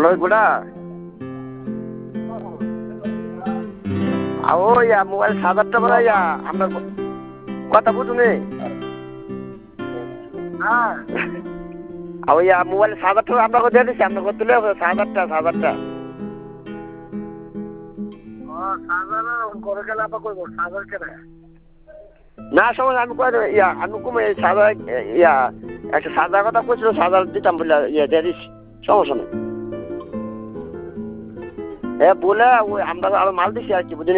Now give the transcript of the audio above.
গুড়া ও ইয়া মোবাইল 7,000 বলা ইয়া আপনার কথা বুঝুনি হ্যাঁ ইয়া মোবাইল 7,000 আপনাকে দিয়ে দিচ্ছি আপনাকে তুলে 7,000 না সময় আমি কই ইয়া আমি কমে 7,000 ইয়া একটা 7,000 কথা কইছিল 7,000 দিতাম বলে ইয়া দিয়ে দিচ্ছি সমস্যা নেই বলে ওই আমরা আরো মাল দিছি আর কি বুঝলি